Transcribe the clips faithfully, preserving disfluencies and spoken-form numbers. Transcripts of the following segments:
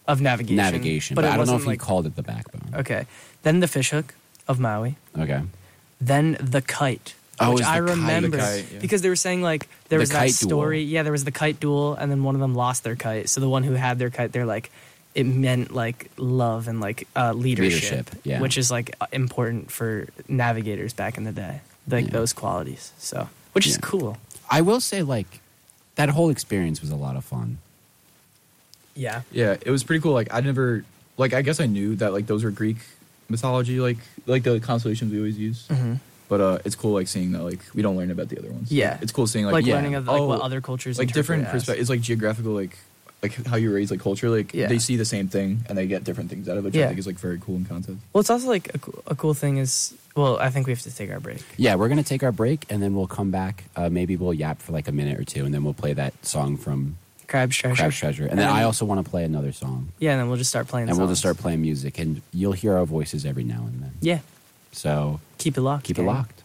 of navigation. Navigation, but, but I don't know if like, he called it the backbone. Okay. Then the fishhook of Maui. Okay. Then the kite. Oh, which it's I the kite. remember The kite, yeah. because they were saying like there The was that kite story. duel. Yeah, there was the kite duel, and then one of them lost their kite. So the one who had their kite, they're like, it meant like love and like uh, leadership, Leadership, yeah. which is like important for navigators back in the day, like Yeah. those qualities. So, which is Yeah. cool. I will say, like, that whole experience was a lot of fun. Yeah. Yeah, it was pretty cool. Like I never, like I guess I knew that like those were Greek mythology, like like the constellations we always use. Mm-hmm. But uh, it's cool like seeing that like we don't learn about the other ones. Yeah. Like, it's cool seeing like, Like yeah, learning of like oh, what other cultures like interpret different as. perspectives. It's like geographical, like like how you raise like culture. Like Yeah. they see the same thing and they get different things out of it. Which Yeah. I think is like very cool in concept. Well, it's also like a, coo- a cool thing is. Well, I think we have to take our break. Yeah, we're going to take our break, and then we'll come back. Uh, maybe we'll yap for like a minute or two, and then we'll play that song from Crab's Treasure. Crab's Treasure. And, And then then- I also want to play another song. Yeah, and then we'll just start playing. And we'll just songs. start playing music, and you'll hear our voices every now and then. Yeah, So keep it locked. keep gang. it locked.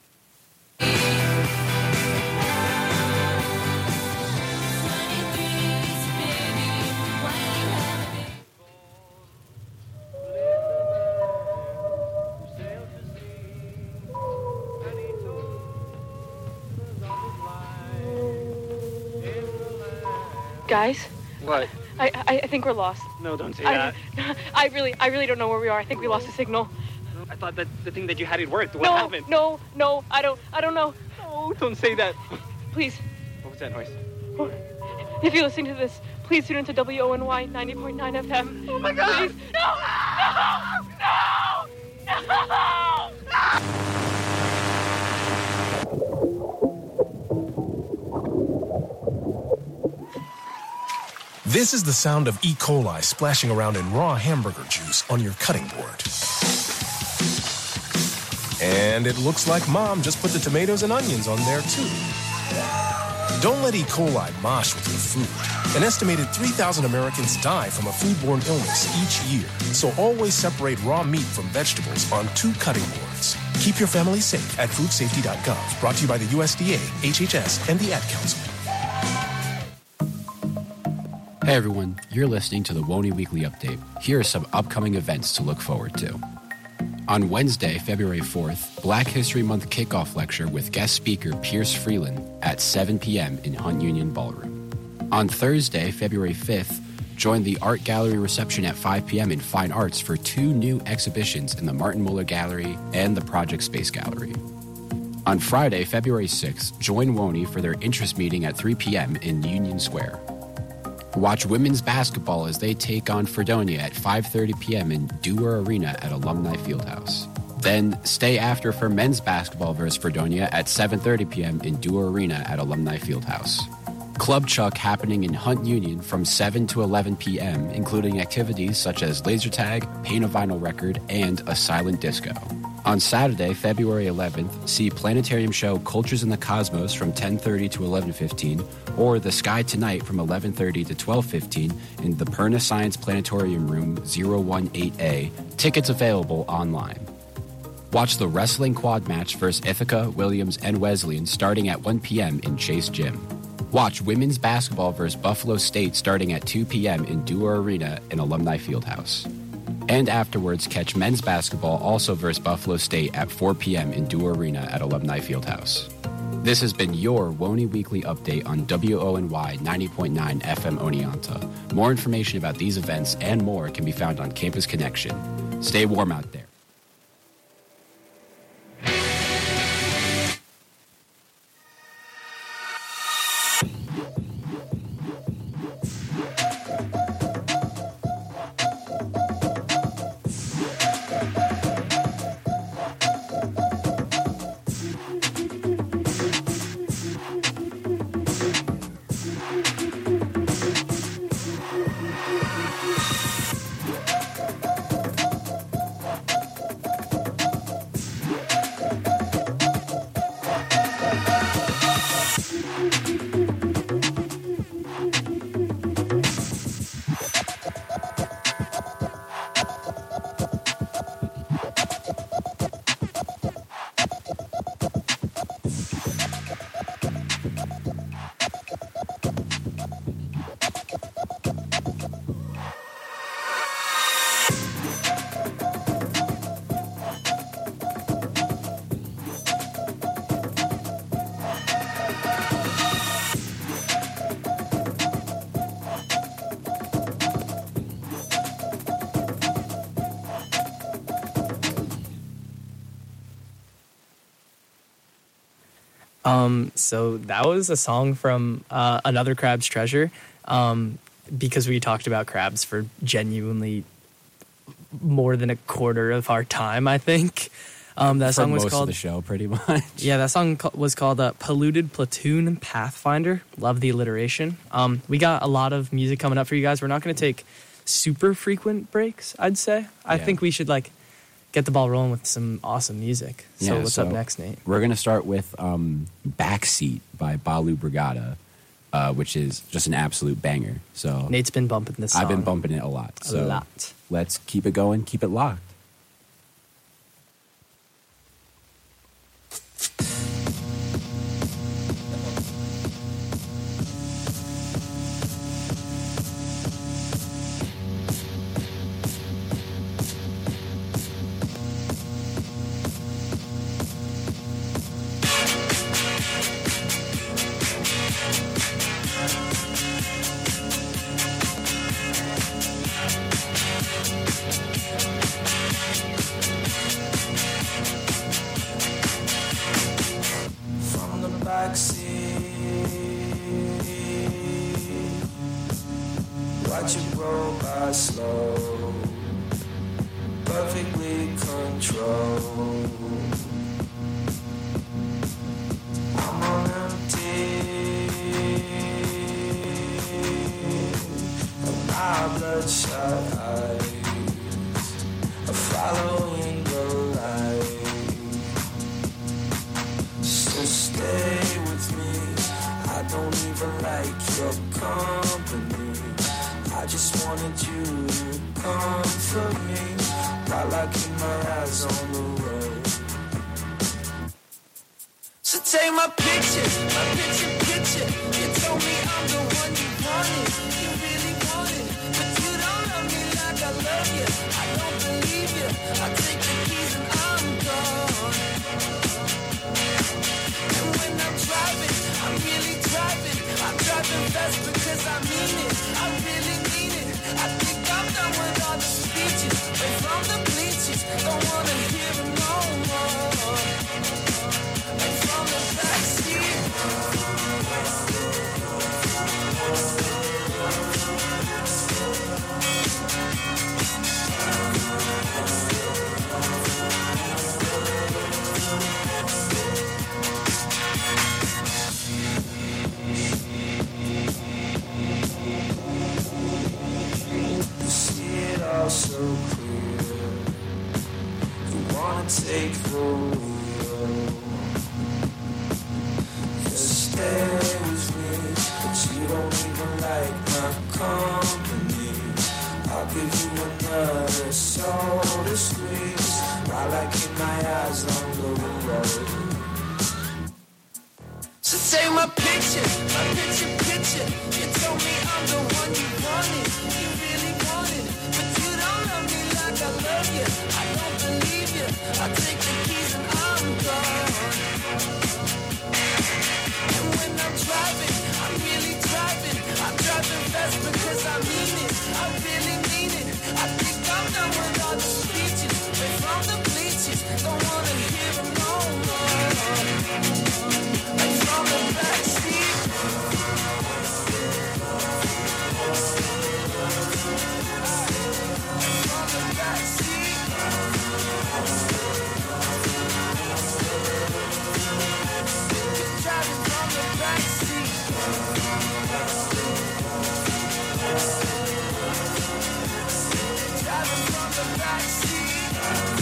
Guys, What? I, I I think we're lost. No, don't say I, that. I really I really don't know where we are. I think we lost the signal. I thought that the thing that you had it worked. What no, happened? no, no. I don't I don't know. No, don't say that. Please, What was that noise? if you're listening to this, please tune into W O N Y ninety point nine F M. Oh my God! Please. No! No! No! No! This is the sound of E. coli splashing around in raw hamburger juice on your cutting board. And it looks like Mom just put the tomatoes and onions on there too. Don't let E. coli mosh with your food. An estimated three thousand Americans die from a foodborne illness each year. So always separate raw meat from vegetables on two cutting boards. Keep your family safe at food safety dot gov. Brought to you by the U S D A, H H S, and the Ad Council. Hey everyone, you're listening to the Woney Weekly Update. Here are some upcoming events to look forward to. On Wednesday, February fourth, Black History Month kickoff lecture with guest speaker Pierce Freeland at seven p.m. in Hunt Union Ballroom. On Thursday, February fifth, join the Art Gallery reception at five p.m. in Fine Arts for two new exhibitions in the Martin Muller Gallery and the Project Space Gallery. On Friday, February sixth, join Woney for their interest meeting at three p.m. in Union Square. Watch women's basketball as they take on Fredonia at five thirty p.m. in Dewar Arena at Alumni Fieldhouse. Then stay after for men's basketball versus Fredonia at seven thirty p.m. in Dewar Arena at Alumni Fieldhouse. Club Chuck happening in Hunt Union from seven to eleven p.m., including activities such as laser tag, paint a vinyl record, and a silent disco. On Saturday, February eleventh, see Planetarium show Cultures in the Cosmos from ten thirty to eleven fifteen, or The Sky Tonight from eleven thirty to twelve fifteen in the Perna Science Planetarium Room zero one eight A. Tickets available online. Watch the wrestling quad match versus Ithaca, Williams, and Wesleyan starting at one p.m. in Chase Gym. Watch women's basketball versus Buffalo State starting at two p.m. in Dewar Arena in Alumni Fieldhouse. And afterwards, catch men's basketball also versus Buffalo State at four p.m. in Dewar Arena at Alumni Fieldhouse. This has been your Woney Weekly Update on W O N Y ninety point nine F M Oneonta. More information about these events and more can be found on Campus Connection. Stay warm out there. Um, so that was a song from uh, Another Crab's Treasure, um, because we talked about crabs for genuinely more than a quarter of our time, I think. Um, that For song was most called of the show, pretty much. Yeah, that song co- was called uh, Polluted Platoon Pathfinder. Love the alliteration. Um, we got a lot of music coming up for you guys. We're not going to take super frequent breaks, I'd say. I Yeah. think we should like get the ball rolling with some awesome music. So Yeah, what's so up next, Nate? We're going to start with um, Backseat by Balu Brigada, uh, which is just an absolute banger. So Nate's been bumping this song. I've been bumping it a lot. a So lot. let's keep it going, keep it locked. From the backseat, watch it roll by slow, perfectly controlled. I'm on empty, and my bloodshot eyes are following the light. So stay with me, I don't even like your company. I just wanted you to comfort me while I keep my eyes on the road. So take my picture, my picture, picture. You told me I'm the one you wanted, you really wanted, but you don't love me like I love you. I don't believe you. I take the keys and I'm gone. And when I'm driving, I'm really driving. I'm driving fast because I mean it. I really mean it. I think I'm done with all the speeches, but from the bleachers, don't wanna hear them no more. And from the backseat, you see it all so clear. You wanna take the wheel. You stay with me, but you don't even like my company. I'll give you another soul to squeeze while I keep my eyes on the road. So take my picture, my picture, picture. You told me I'm the one you wanted, you really wanted, but you don't love me like I love you. I don't believe you. I take the keys and I'm gone. And when I'm driving, I'm really driving. I'm driving fast because I mean it. I really mean it. I think I'm done with all the speeches, but from the bleachers, don't wanna hear them no more. Like from the backseat. From the backseat. Driving from the backseat. Driving from the backseat.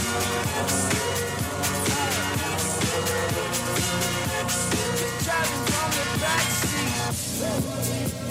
Driving from the backseat.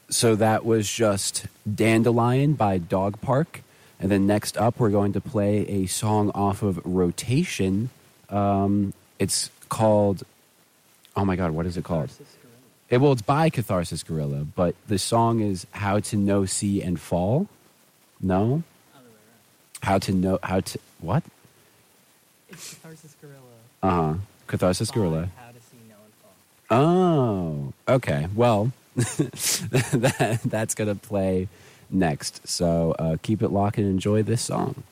so that was just Dandelion by Dog Park. And then next up, we're going to play a song off of Rotation. Um, it's called, oh my God, what is it called? It, well, it's by Catharsis Gorilla, but the song is How to Know, See, and Fall. No? How to know, how to, what? It's Catharsis Gorilla. Uh-huh. Catharsis by Gorilla. How to See, Know, and Fall. Oh, okay. Well, that, that's going to play next. So uh, keep it locked and enjoy this song.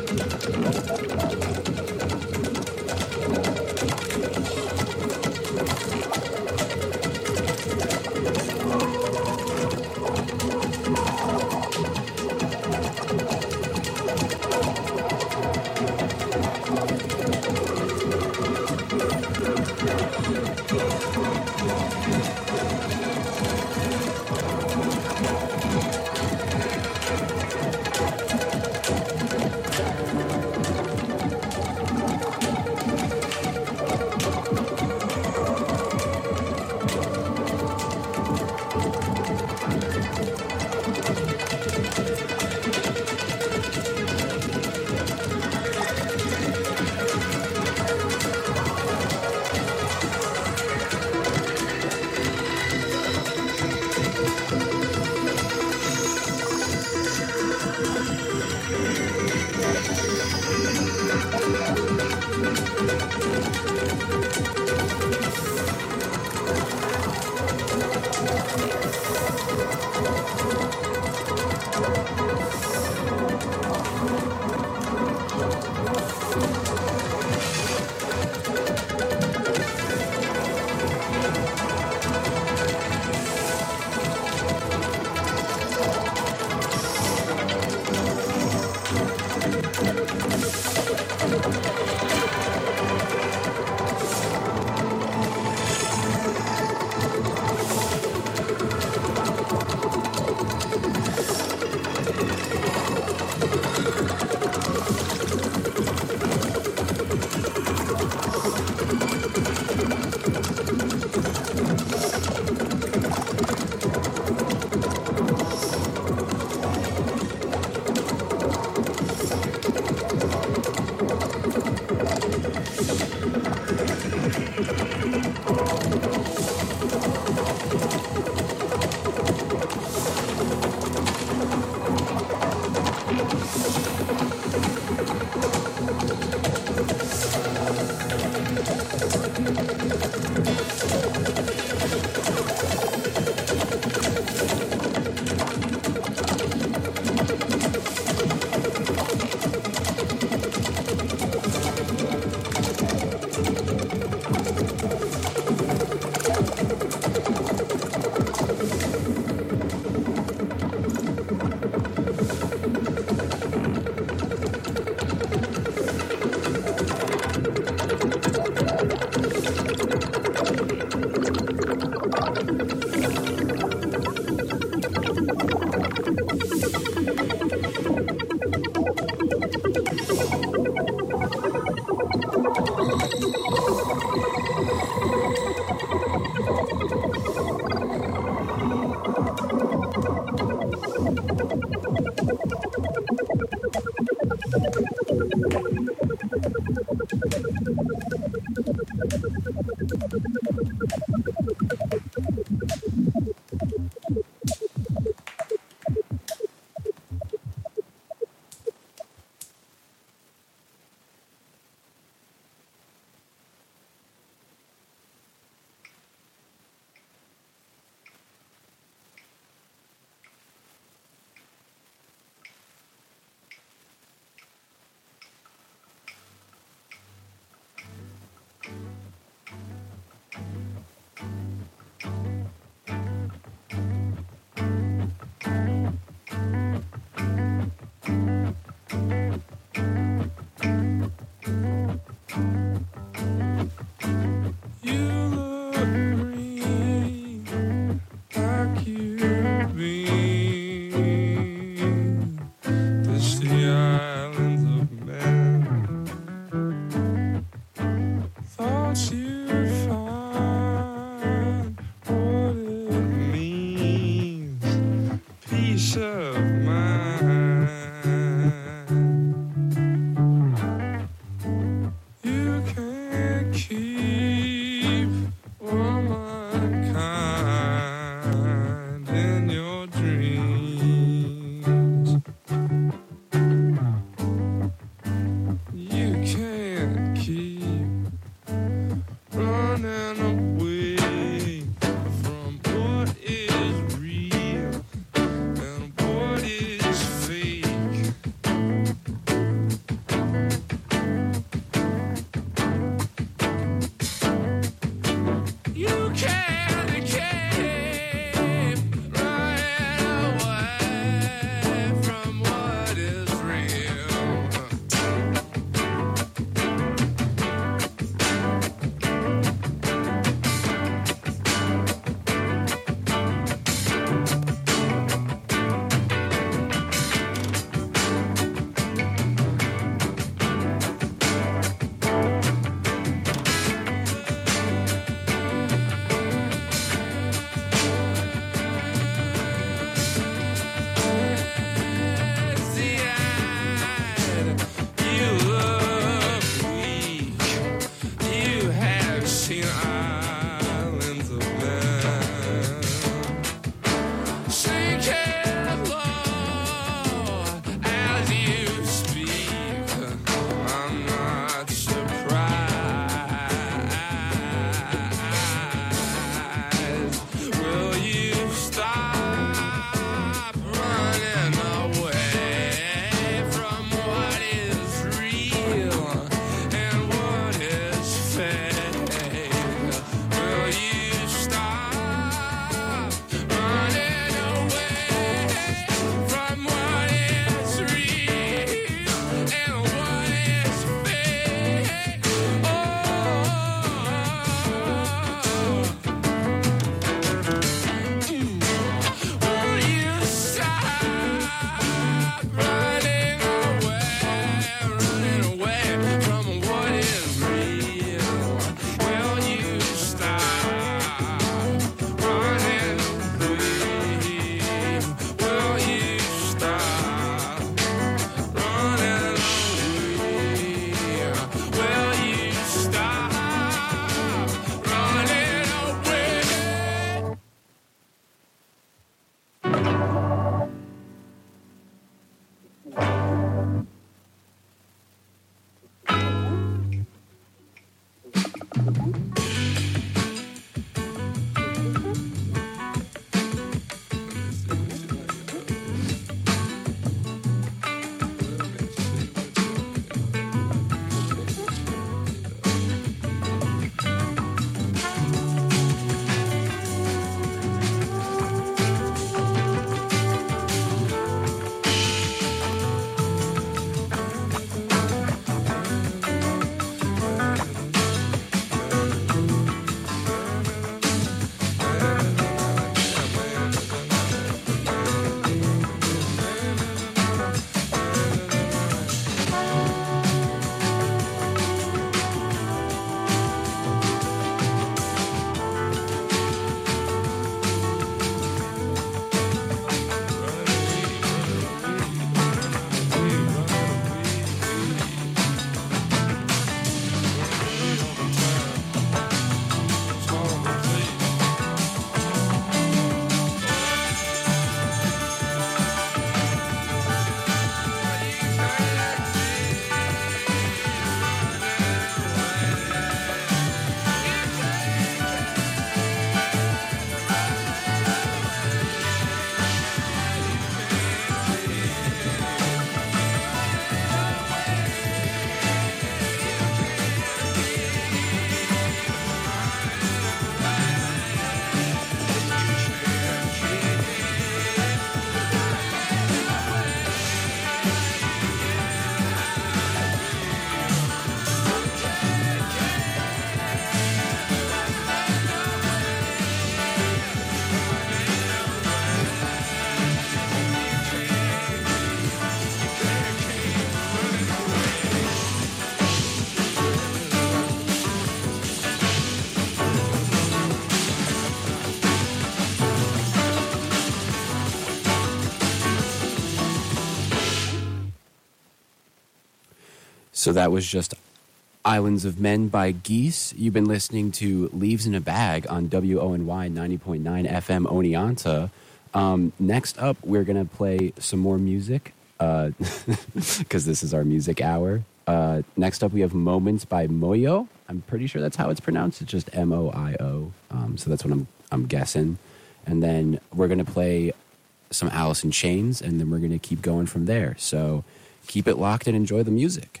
So that was just Islands of Men by Geese. You've been listening to Leaves in a Bag on W O N Y ninety point nine F M Oneonta. Um, next up, we're going to play some more music because uh, this is our music hour. Uh, next up, we have Moments by Moyo. I'm pretty sure that's how it's pronounced. It's just M O I O. Um, so that's what I'm, I'm guessing. And then we're going to play some Alice in Chains, and then we're going to keep going from there. So keep it locked and enjoy the music.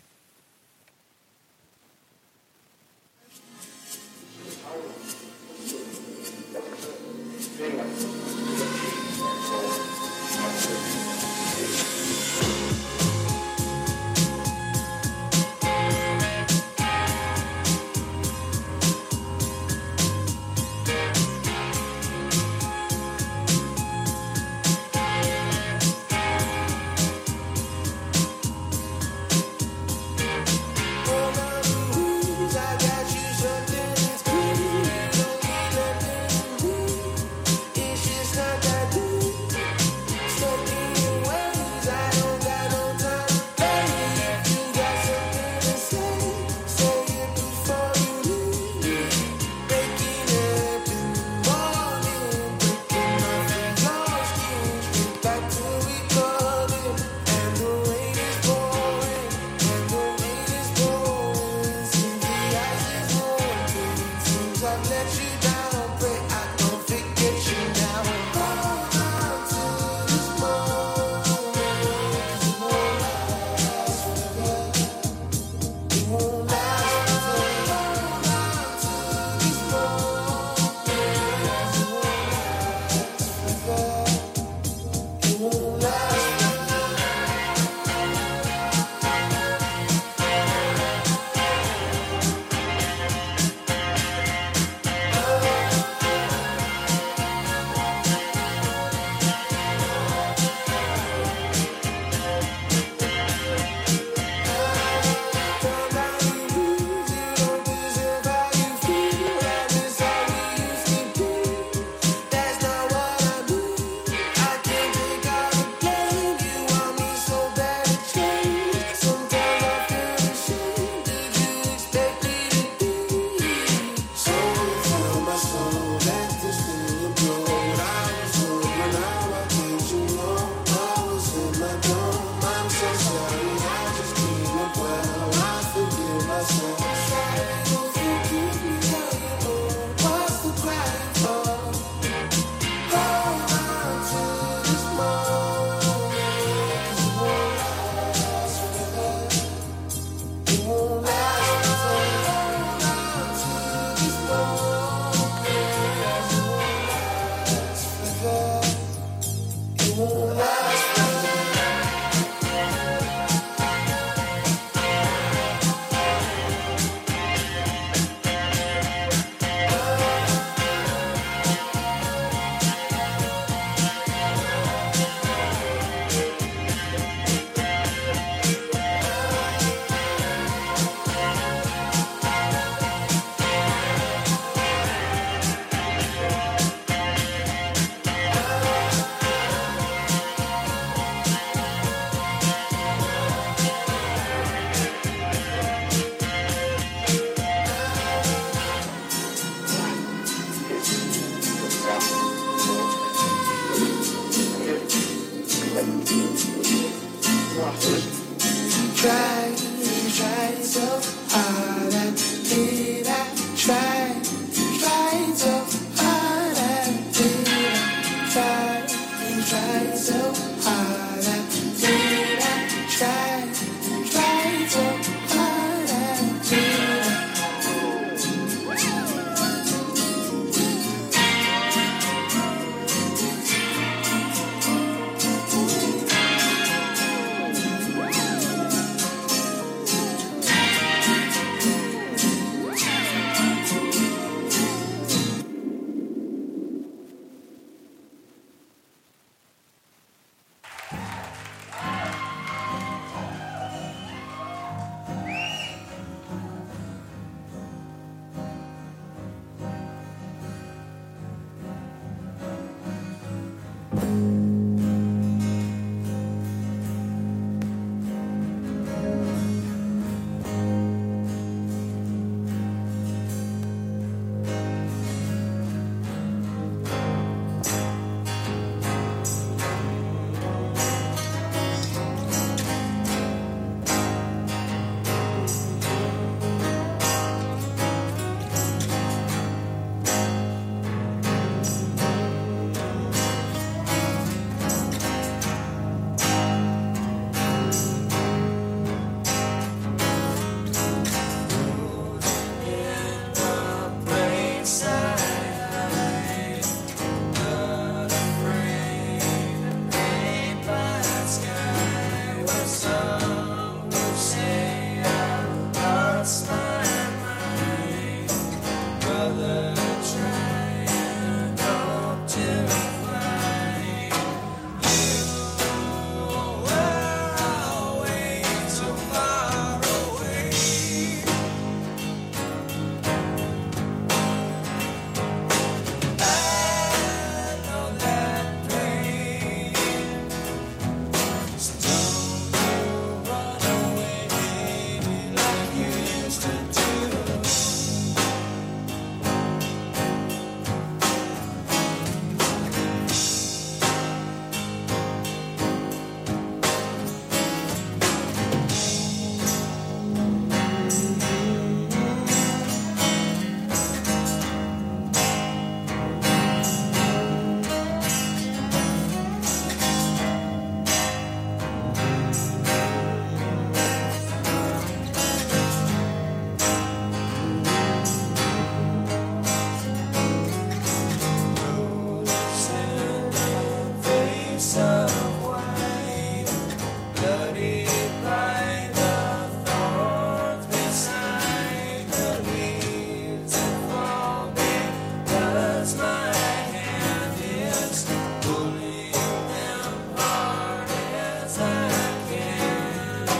words my hand is pulling them hard as I can.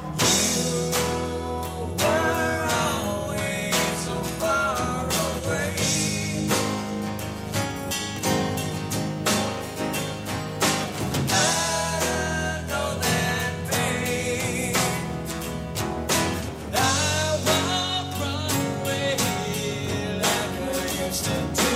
You were always so far away. I know that pain. I won't run away like I used to do.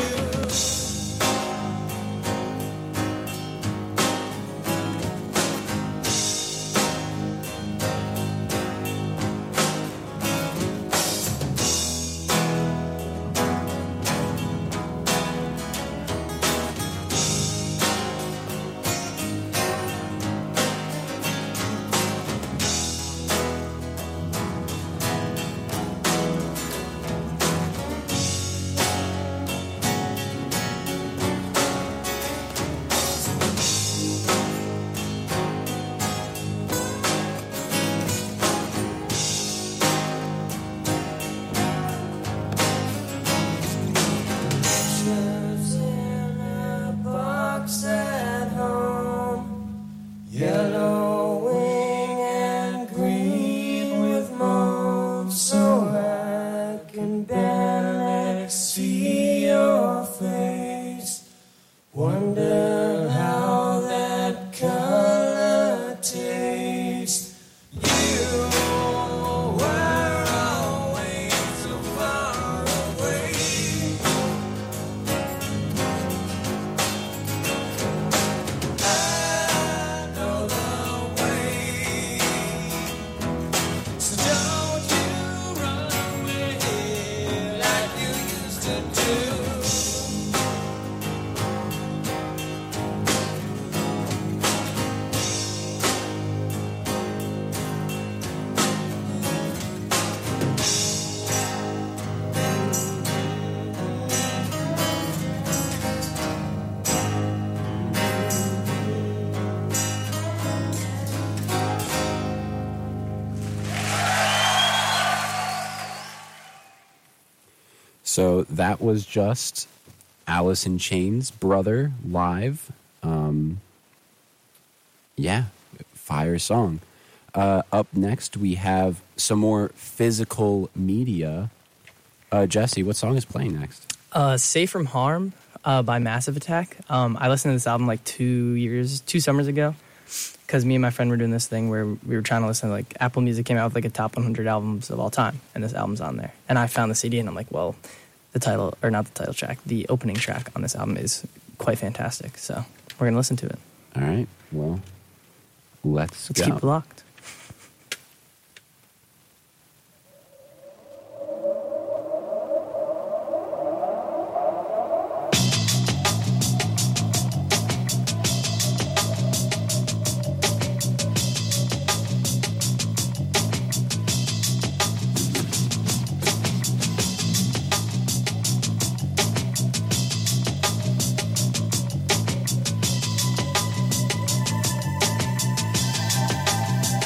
Pictures in a box at home, yellowing and green with mold, so I can barely see your face. Wonder how that color tastes. You were always so far away. I know the way. So don't you run away like you used to do. So that was just Alice in Chains' Brother live. Um, yeah, fire song. Uh, up next, we have some more physical media. Uh, Jesse, what song is playing next? Uh, Safe from Harm uh, by Massive Attack. Um, I listened to this album like two years, two summers ago, because me and my friend were doing this thing where we were trying to listen to, like, Apple Music came out with like a top one hundred albums of all time, and this album's on there. And I found the C D, and I'm like, well, the title, or not the title track, the opening track on this album is quite fantastic. So we're gonna listen to it. All right, well, let's, Let's go. keep it locked. I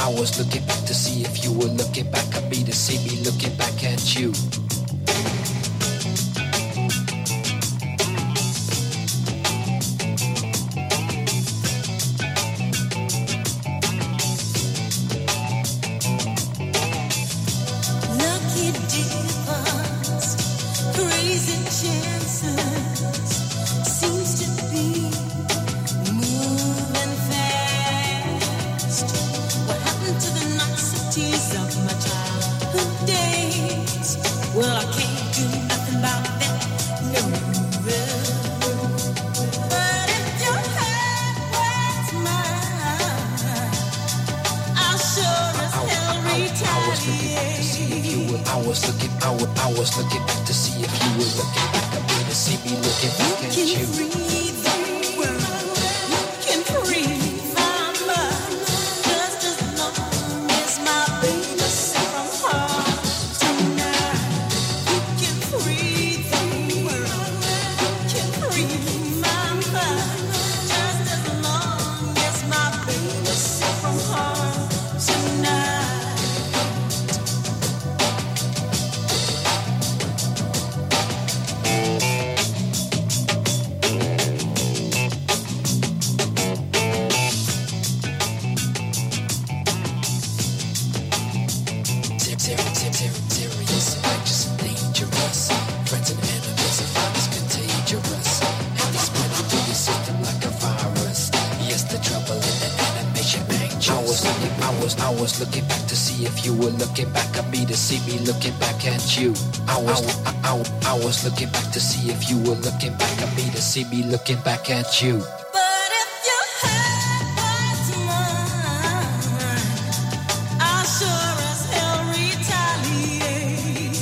I was looking back to see if you were looking back at me, to see me looking back at you. Lucky divas, crazy chances, seems to be moving fast. What happened to the niceties of my childhood days? Well, I can't do nothing about that, no. But if your head was mine, I sure as hell retaliate. I was looking, I was, I was looking back to see if you were looking back at me, to see me looking back at you. Breathe the world, you can breathe my mind, just as long as my baby said from heart tonight. You can breathe the world, you can breathe my mind, just as long as my baby said from heart tonight. Serious, righteous, and dangerous. Friends and enemies, and violence contagious. And they spread it through your system like a virus. Yes, the trouble in the animation anxious. I was looking, I was, I was looking back to see if you were looking back at me, to see me looking back at you. I was, I, I, I, I was looking back to see if you were looking back at me, to see me looking back at you. But if your head was mine, I sure as hell retaliate.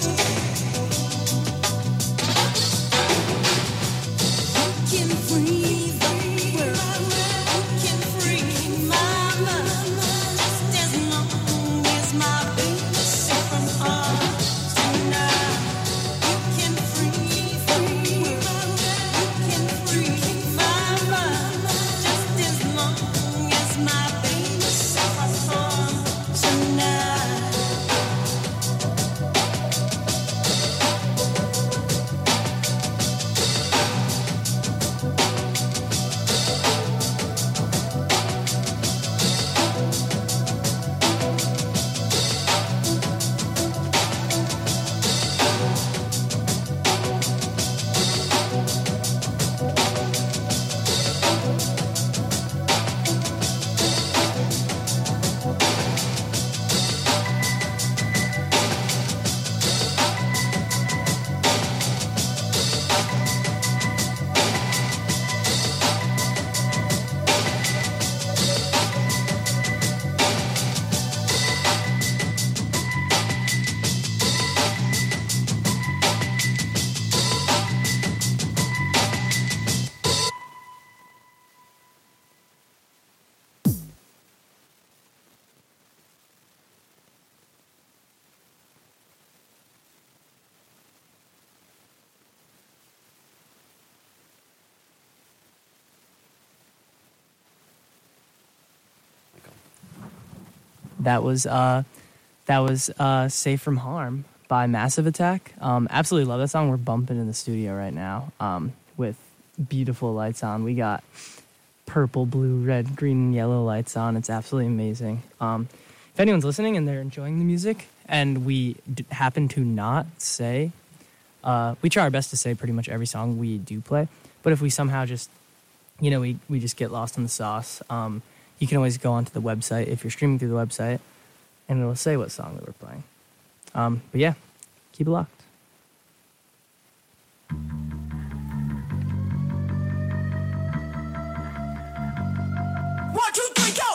You can free the world, you can free my mind, just as long as my baby said from heart tonight. You can free the world, you can free my mind, just as long as my baby said from heart tonight. That was uh, that was uh, "Safe from Harm" by Massive Attack. Um, absolutely love that song. We're bumping in the studio right now um, with beautiful lights on. We got purple, blue, red, green, and yellow lights on. It's absolutely amazing. Um, if anyone's listening and they're enjoying the music, and we d- happen to not say, uh, we try our best to say pretty much every song we do play. But if we somehow just, you know, we we just get lost in the sauce. Um, You can always go onto the website if you're streaming through the website, and it'll say what song that we're playing. Um, but yeah, keep it locked. One, two, three, go!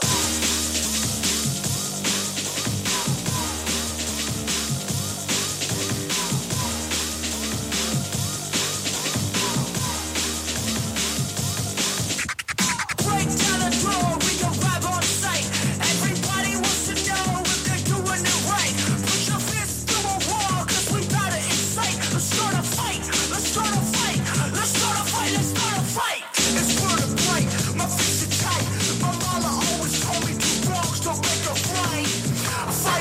Break down the door, we can grab on sight. Everybody wants to know if they're doing it right. Put your fist to a wall, cause we bout to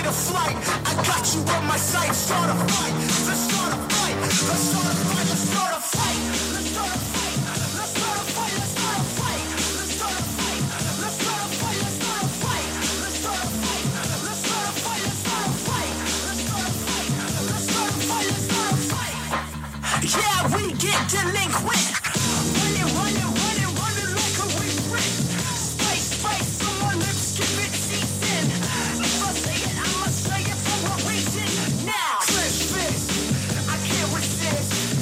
fight or flight. I got you on my sight. Start a fight. Let's start a fight. Let's start a fight. Let's start a fight. Let's start a fight. Let's start a fight. Let's start a fight. Let's start a fight. Let's start a fight. Let's start a fight. Let's start a fight. Let's start a fight. Let's start a fight. Let's start a fight. Let's start a fight. Let's start a fight. Yeah, we get delinquent. Running, running, running, running like a refrain. Spice, spice on my lips, give it season. If I say it, I'ma say it for a reason. Now, clench fist, I can't resist.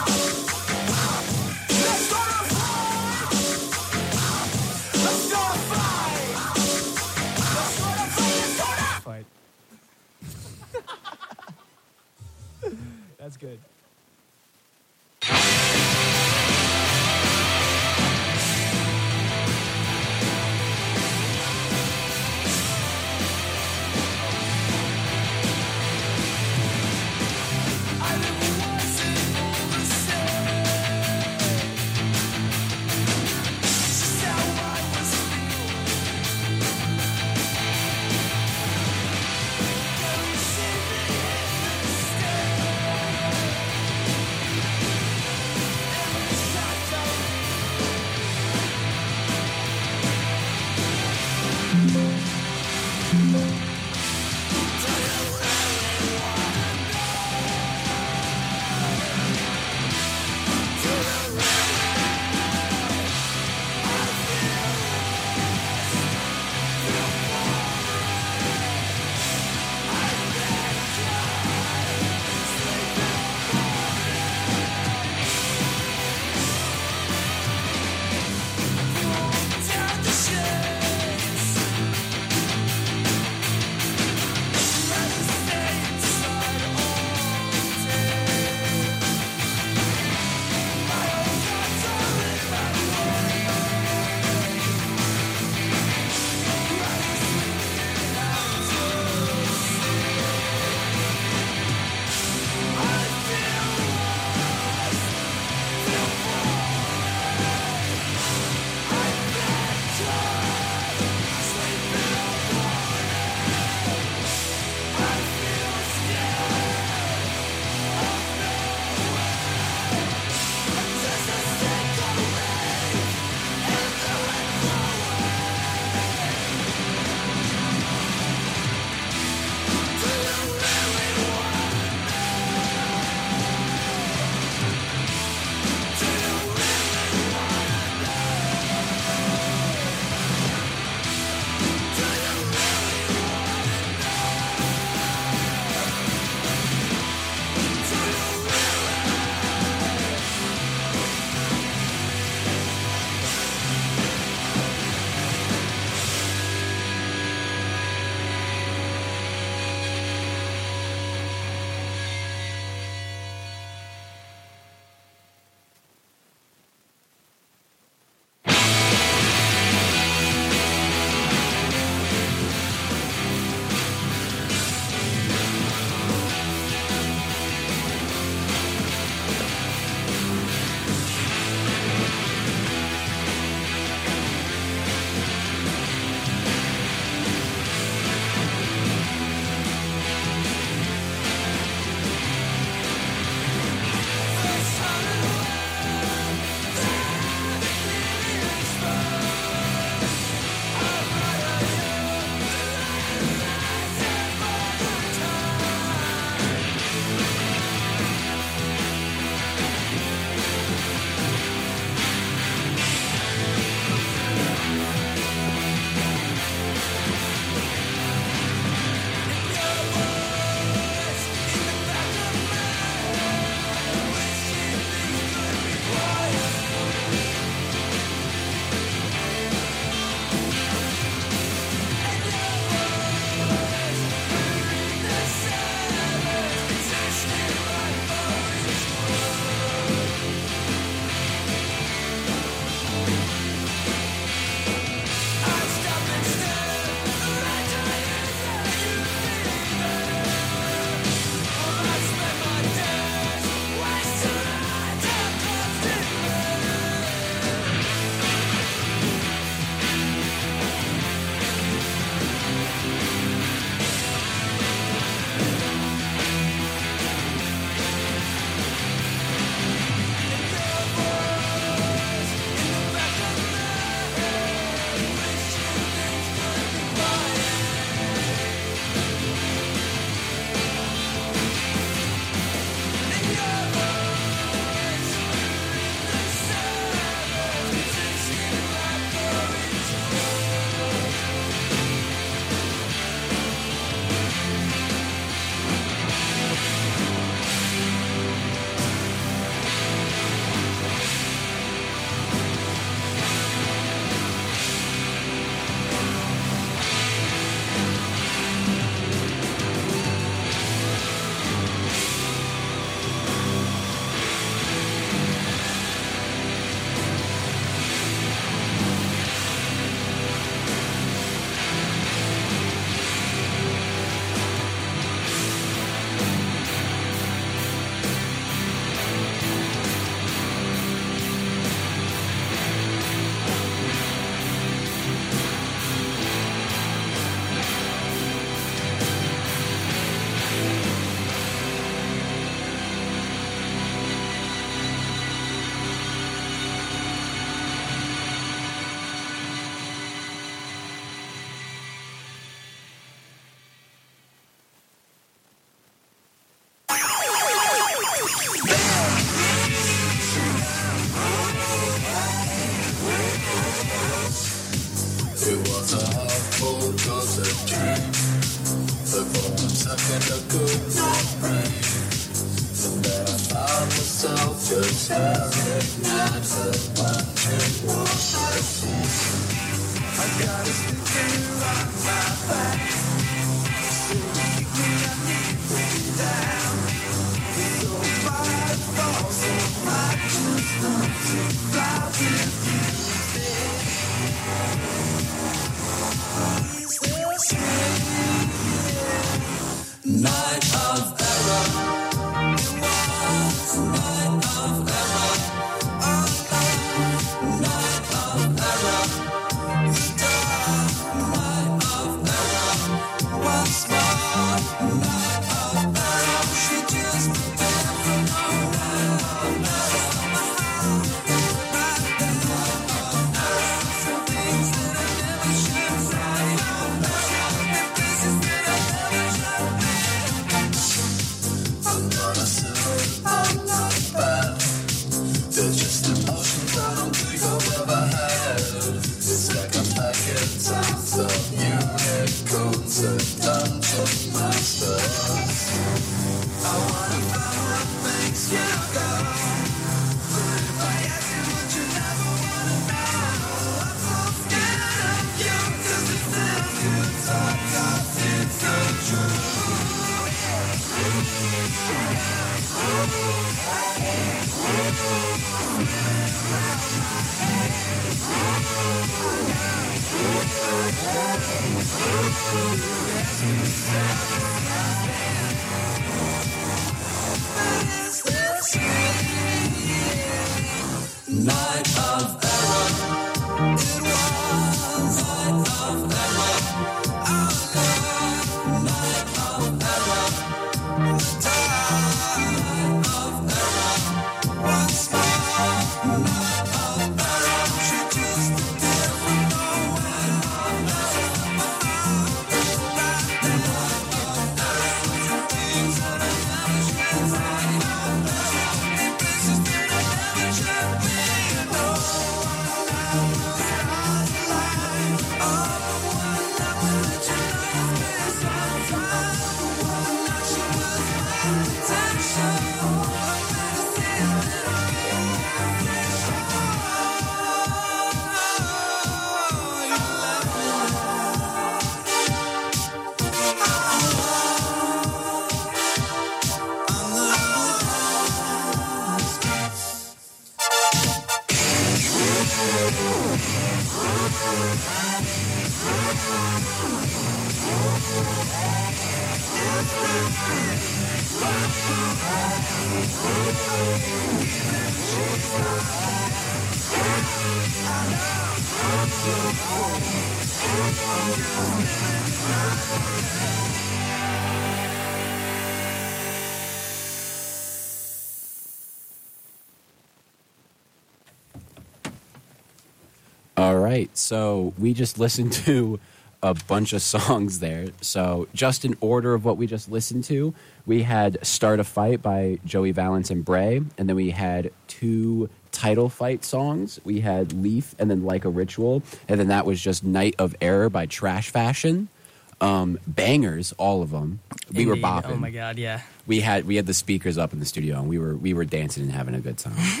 All right, so we just listened to a bunch of songs there. So just in order of what we just listened to, we had Start a Fight by Joey Valance and Bray, and then we had two title fight songs. We had Leaf and then Like a Ritual, and then that was just Night of Error by Trash Fashion. Um, bangers, all of them. We Indeed. were bopping. Oh my god, yeah. We had we had the speakers up in the studio, and we were we were dancing and having a good time.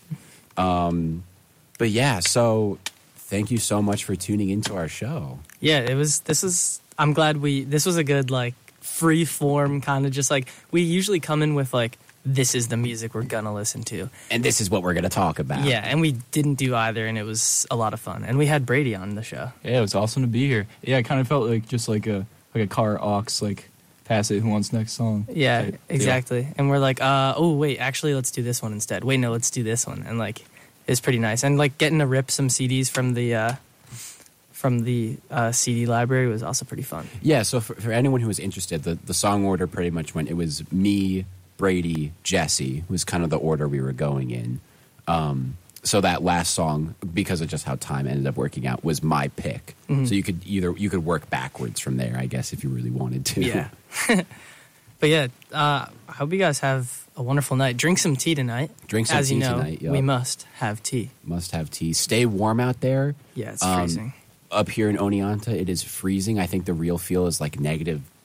um, but yeah, so thank you so much for tuning into our show. Yeah, it was. This is. I'm glad we. This was a good like free form kind of just like we usually come in with like this is the music we're gonna listen to, and this is what we're gonna talk about. Yeah, and we didn't do either, and it was a lot of fun. And we had Brady on the show. Yeah, it was awesome to be here. Yeah, it kind of felt like just like a like a car aux like pass it. Who wants next song? Yeah, type exactly. deal. And we're like, uh, oh wait, actually, let's do this one instead. Wait, no, let's do this one. And like, it's pretty nice. And like getting to rip some C Ds from the. Uh, From the uh, C D library was also pretty fun. Yeah, so for, for anyone who was interested, the, the song order pretty much went, it was me, Brady, Jesse, was kind of the order we were going in. Um, so that last song, because of just how time ended up working out, was my pick. Mm-hmm. So you could either, you could work backwards from there, I guess, if you really wanted to. Yeah. But yeah, uh, I hope you guys have a wonderful night. Drink some tea tonight. Drink some As tea you know, tonight, yep. We must have tea. Must have tea. Stay warm out there. Yeah, it's Um, freezing. Up here in Oneonta, it is freezing. I think the real feel is like negative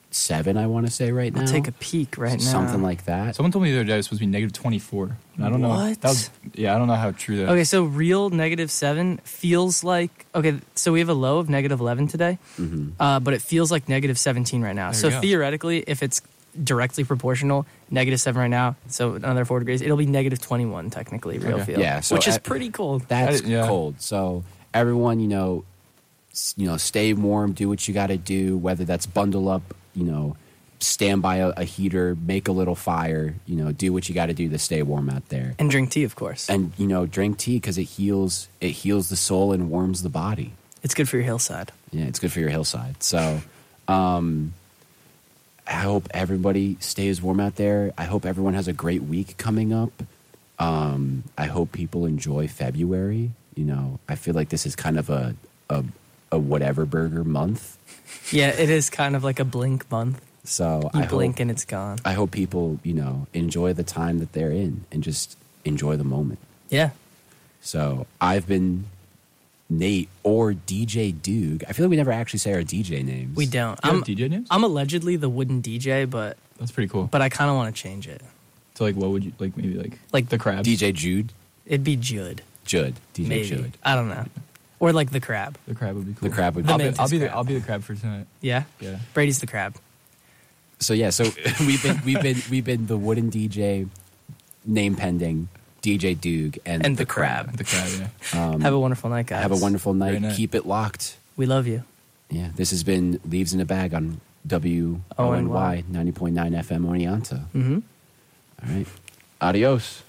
seven, I want to say right now. I'll take a peek right now. Something like that. Someone told me the other day it was supposed to be negative twenty-four. And I don't know. What? That was, yeah, I don't know how true that. Okay, so real negative seven feels like okay. So we have a low of negative eleven today, Mhm. uh, but it feels like negative seventeen right now. There So you go. theoretically, if it's directly proportional, negative seven right now, so another four degrees, it'll be negative twenty-one technically. Real Okay. feel, Yeah, so which is at- pretty cold. That's I- yeah. cold. So everyone, you know, s- you know, stay warm, do what you got to do, whether that's bundle up, you know, stand by a, a heater, make a little fire, you know, do what you got to do to stay warm out there. And drink tea, of course. And, you know, drink tea because it heals it heals the soul and warms the body. It's good for your hillside. Yeah, it's good for your hillside. So, um, I hope everybody stays warm out there. I hope everyone has a great week coming up. Um, I hope people enjoy February. You know, I feel like this is kind of a a, a whatever burger month. Yeah, it is kind of like a blink month. So You I blink hope and it's gone. I hope people, you know, enjoy the time that they're in and just enjoy the moment. Yeah. So I've been Nate or D J Doog. I feel like we never actually say our D J names. We don't. Do you I'm, have D J names? I'm allegedly the wooden D J, but That's pretty cool. but I kind of want to change it. So like, what would you like? Maybe like Like the crab. D J Jude, It'd be Judd. Judd, D J Maybe. Judd. I don't know. Or like the crab. The crab would be cool. The crab would The I'll be be, mantis I'll be the crab. I'll be the crab for tonight. Yeah? Yeah. Brady's the crab. So yeah, so we've been we've been we've been the wooden D J, name pending, D J Doog, and, And the crab. The crab. Yeah. Um, Have a wonderful night, guys. have a wonderful night. Very nice. Keep it locked. We love you. Yeah, this has been Leaves in a Bag on W O N Y ninety point nine F M Oneonta. Mm-hmm. All right, adios.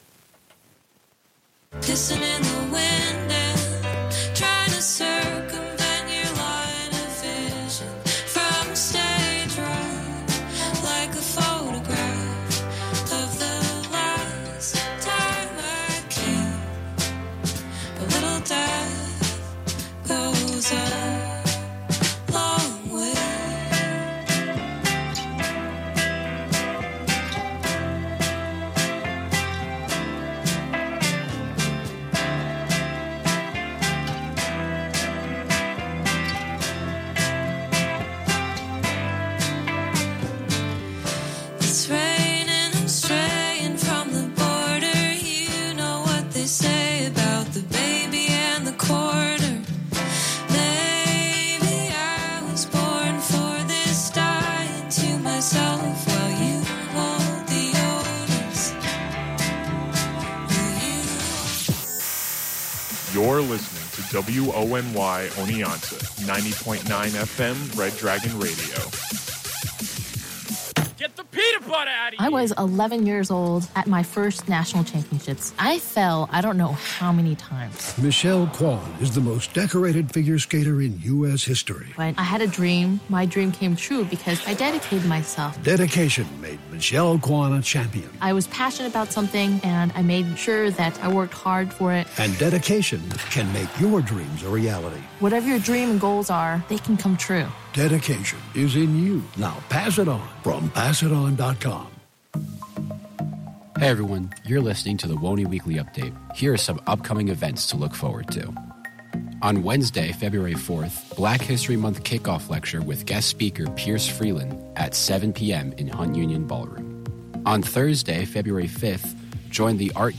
Kissing in the wind and trying to circumvent your line of vision from stage right, like a photograph of the last time I came. A little death goes a long way. It's raining, I'm straying from the border. You know what they say about the baby and the quarter. Maybe I was born for this, dying to myself while you hold the oldest. Will you? You're listening to W O N Y Oneonta, ninety point nine F M Red Dragon Radio. Get the peanut butter out of here! I was eleven years old at my first national championships. I fell, I don't know how many times. Michelle Kwan is the most decorated figure skater in U S history. But I had a dream. My dream came true because I dedicated myself. Dedication made Michelle Kwan a champion. I was passionate about something, and I made sure that I worked hard for it. And dedication can make your dreams a reality. Whatever your dream and goals are, they can come true. Dedication is in you. Now pass it on from pass it on dot com. Hey everyone, you're listening to the Woney Weekly Update. Here are some upcoming events to look forward to. On Wednesday, February fourth, Black History Month kickoff lecture with guest speaker Pierce Freeland at seven p.m. in Hunt Union Ballroom. On Thursday, February fifth, join the Art